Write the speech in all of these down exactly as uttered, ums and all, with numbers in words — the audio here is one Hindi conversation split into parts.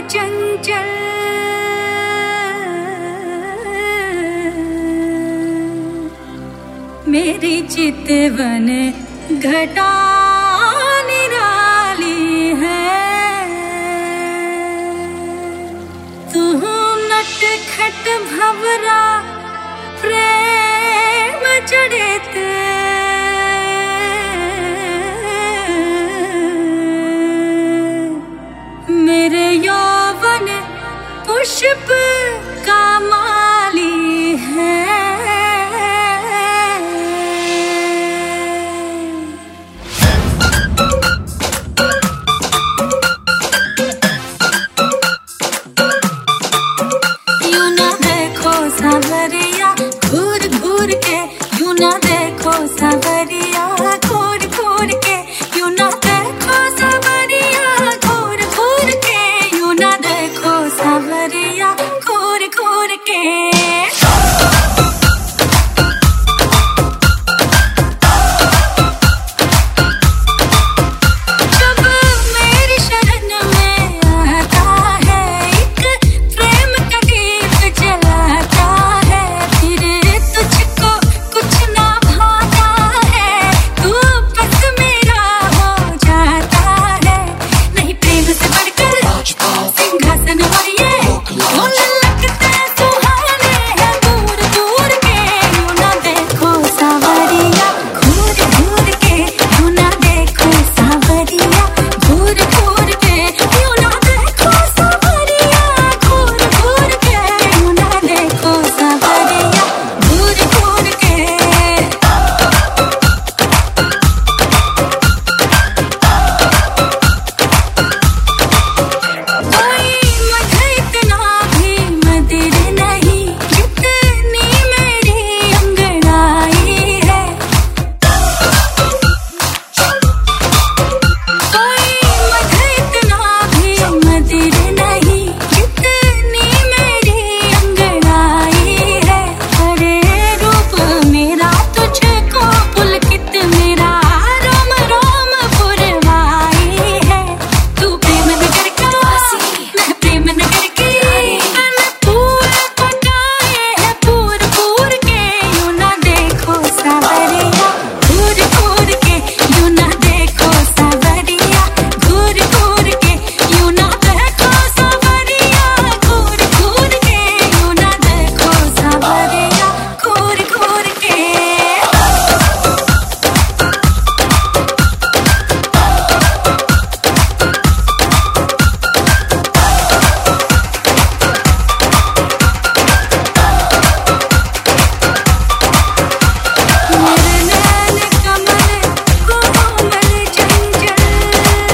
चंचल मेरी चितवन घटा निराली है। तू नटखट भंवरा प्रेम जड़ित मेरे यौवन पुष्प का माली है। यूं ना देखो सांवरिया घूर घूर के, यूं ना देखो सांवरिया घूर घूर के, यूं ना देखो सांवरिया घूर घूर के, यूं ना देखो सांवरिया घूर घूर के।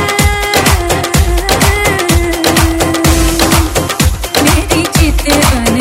चितवन